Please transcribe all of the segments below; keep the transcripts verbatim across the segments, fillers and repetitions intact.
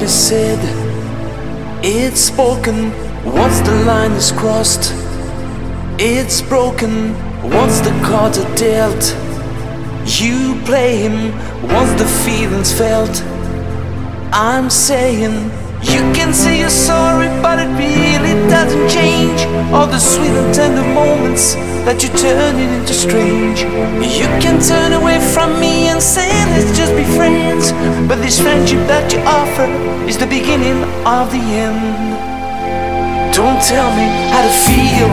is said, it's spoken once the line is crossed. It's broken once the cards are dealt. You play him once the feeling's felt. I'm saying you can say you're sorry, but it really doesn't change all the sweet and tender moments that you're turning into strange. You can turn away from me and say let's just be friends, but this friendship that you offer is the beginning of the end. Don't tell me how to feel,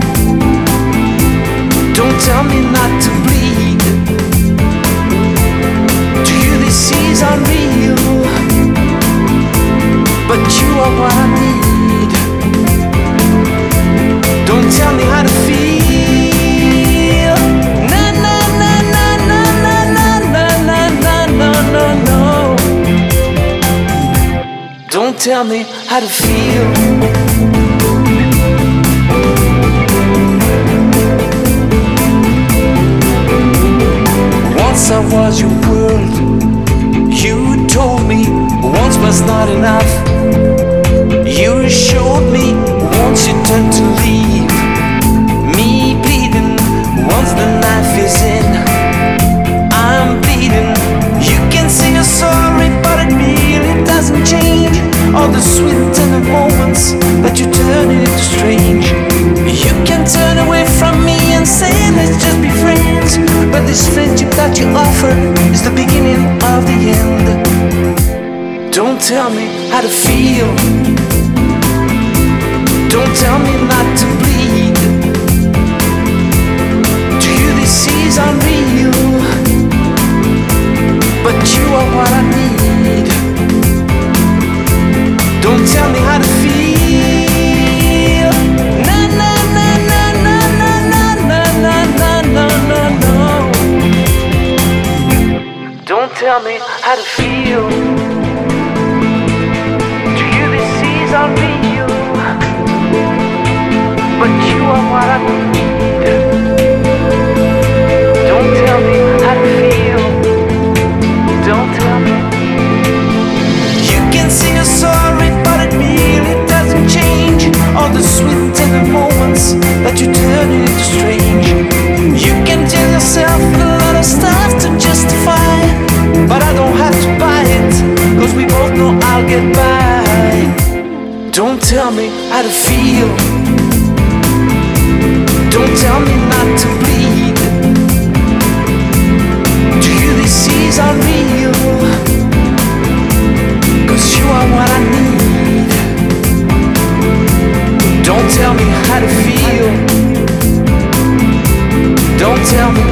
don't tell me not to bleed. To you this is unreal, but you are what I need. Don't tell me how to feel. Na na na na na na na na na na na no. Don't tell me how to feel. Once I was your world, you told me once was not enough. You showed me once you turned to leave me bleeding once the knife is in. I'm bleeding. You can say you're sorry, but it really doesn't change all the sweet and tender moments that you turn into strange. You can turn away from me and say let's just be friends, but this friendship that you offer is the beginning of the end. Don't tell me how to feel, don't tell me not to bleed. To you this is unreal, but you are what I need. Don't tell me how to feel. Na na na na na na na na na na na no. Don't tell me how to feel. To you this is unreal, but you are what I need. Don't tell me how to feel. Don't tell me. You can say you're sorry, but it really doesn't change all the sweet tender moments that you turn into strange. You can tell yourself a lot of stuff to justify, but I don't have to buy it, cause we both know I'll get by. Don't tell me how to feel, don't tell me not to bleed. To you this is unreal, cause you are what I need. Don't tell me how to feel, don't tell me